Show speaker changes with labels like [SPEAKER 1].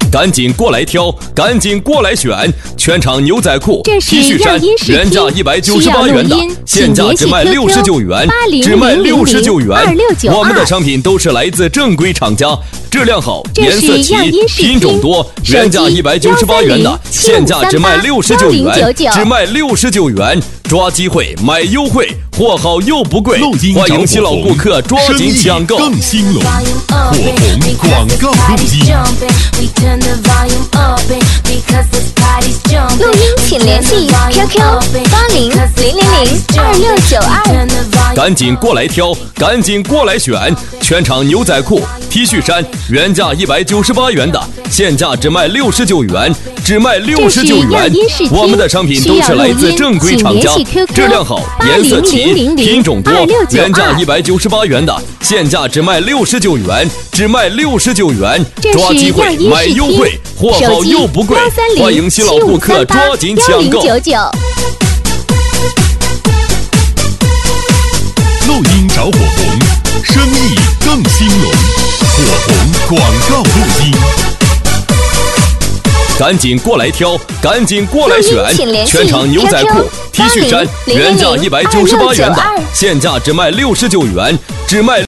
[SPEAKER 1] 赶紧过来挑，赶紧过来选！全场牛仔裤、T 恤衫原价198元的，现价只卖69元，只卖69元。我们的商品都是来自正规厂家，质量好，颜色齐，品种多。原价198元的，现价只卖69元，只卖69元。抓机会，买优惠，货好又不贵，欢迎新老顾客抓紧抢购。
[SPEAKER 2] 更兴隆，火红广告录音。
[SPEAKER 3] 录音请联系 QQ 8000022692。
[SPEAKER 1] 赶紧过来挑，赶紧过来选！全场牛仔裤、T 恤衫原价198元的，现价只卖69元，只卖69元。我们的商品都是来自正规厂家，质量好，颜色齐，品种多。原价198元的，现价只卖69元，只卖69元。抓机会，买优惠，货好又不贵，欢迎新老顾客抓紧抢购。
[SPEAKER 2] 录音找火红，生意更兴隆。火红广告录音。
[SPEAKER 1] 赶紧过来挑，赶紧过来选！全场牛仔裤、T 恤衫原价198元的，现价只卖69元，只卖